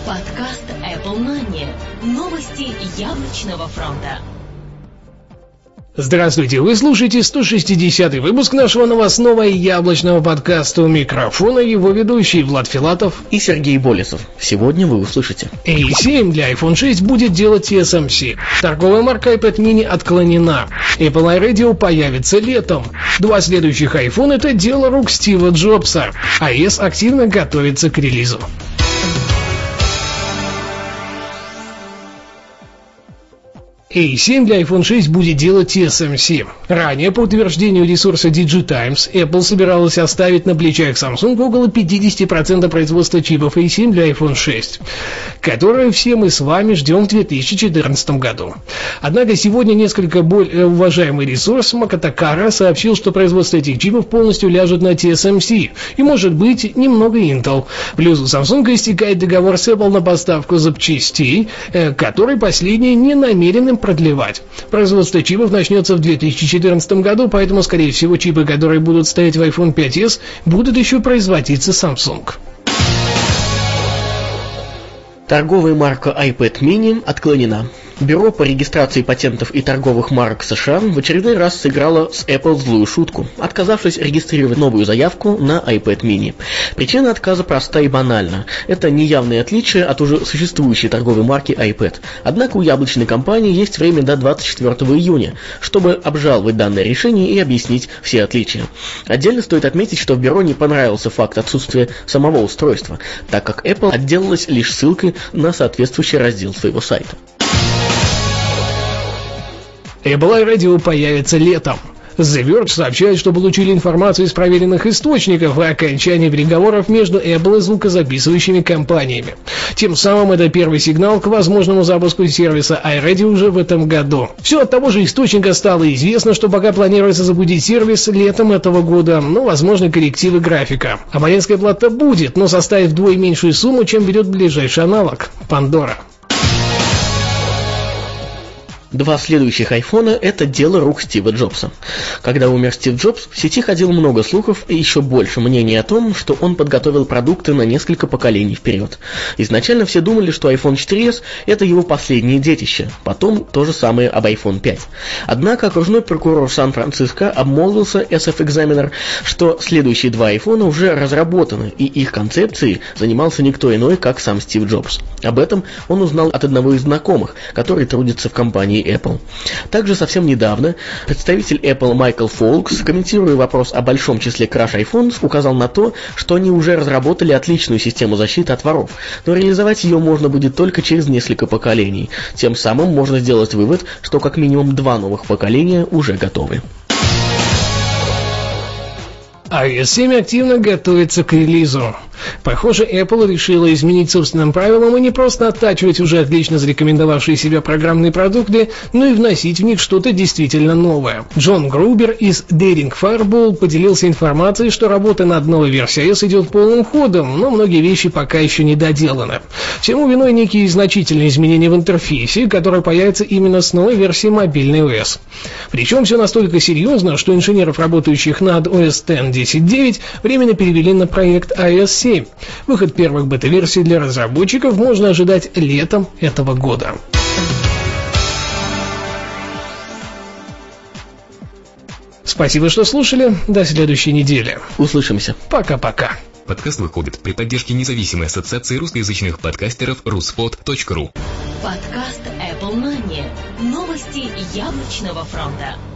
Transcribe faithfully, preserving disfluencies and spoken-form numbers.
Подкаст Apple Money. Новости яблочного фронта. Здравствуйте, вы слушаете сто шестидесятый выпуск нашего новостного яблочного подкаста. У микрофона его ведущий Влад Филатов и Сергей Болесов. Сегодня вы услышите: эй семь для айфон шесть будет делать ти эс эм си. Торговая марка iPad mini отклонена. Apple iRadio появится летом. Два следующих iPhone — это дело рук Стива Джобса. iOS активно готовится к релизу. эй семь для айфон шесть будет делать ти эс эм си. Ранее, по утверждению ресурса DigiTimes, Apple собиралась оставить на плечах Samsung около пятьдесят процентов производства чипов эй семь для айфон шесть, которые все мы с вами ждем в две тысячи четырнадцатом году. Однако сегодня несколько более уважаемый ресурс Макатакара сообщил, что производство этих чипов полностью ляжет на ти эс эм си и, может быть, немного Intel. Плюс у Samsung истекает договор с Apple на поставку запчастей, который последние не намерены продлевать. Производство чипов начнется в две тысячи четырнадцатом году, поэтому, скорее всего, чипы, которые будут стоять в айфон пять эс, будут еще производиться Samsung. Торговая марка iPad mini отклонена. Бюро по регистрации патентов и торговых марок США в очередной раз сыграло с Apple злую шутку, отказавшись регистрировать новую заявку на iPad mini. Причина отказа проста и банальна. Это неявные отличия от уже существующей торговой марки iPad. Однако у яблочной компании есть время до двадцать четвёртого июня, чтобы обжаловать данное решение и объяснить все отличия. Отдельно стоит отметить, что в бюро не понравился факт отсутствия самого устройства, так как Apple отделалась лишь ссылкой на соответствующий раздел своего сайта. Apple iRadio появится летом. The Verge сообщает, что получили информацию из проверенных источников о окончании переговоров между Apple и звукозаписывающими компаниями. Тем самым это первый сигнал к возможному запуску сервиса iRadio уже в этом году. Все от того же источника стало известно, что пока планируется запустить сервис летом этого года, но возможны коррективы графика. Абонентская плата будет, но составит вдвое меньшую сумму, чем берет ближайший аналог – Pandora. Два следующих айфона – это дело рук Стива Джобса. Когда умер Стив Джобс, в сети ходило много слухов и еще больше мнений о том, что он подготовил продукты на несколько поколений вперед. Изначально все думали, что айфон четыре эс – это его последнее детище, потом то же самое об айфон пять. Однако окружной прокурор Сан-Франциско обмолвился эс эф Examiner, что следующие два айфона уже разработаны, и их концепцией занимался никто иной, как сам Стив Джобс. Об этом он узнал от одного из знакомых, который трудится в компании Apple. Также совсем недавно представитель Apple Майкл Фолкс, комментируя вопрос о большом числе краш iPhones, указал на то, что они уже разработали отличную систему защиты от воров, но реализовать ее можно будет только через несколько поколений. Тем самым можно сделать вывод, что как минимум два новых поколения уже готовы. iOS семь активно готовится к релизу. Похоже, Apple решила изменить собственным правилам и не просто оттачивать уже отлично зарекомендовавшие себя программные продукты, но и вносить в них что-то действительно новое. Джон Грубер из Daring Fireball поделился информацией, что работа над новой версией iOS идет полным ходом, но многие вещи пока еще не доделаны. Всему виной некие значительные изменения в интерфейсе, которые появятся именно с новой версией мобильной о эс. Причем все настолько серьезно, что инженеров, работающих над о эс десять точка десять точка девять, временно перевели на проект iOS семь. Выход первых бета-версий для разработчиков можно ожидать летом этого года. Спасибо, что слушали. До следующей недели. Услышимся. Пока-пока. Подкаст выходит при поддержке независимой ассоциации русскоязычных подкастеров руспод точка ру. Подкаст Apple Money. Новости яблочного фронта.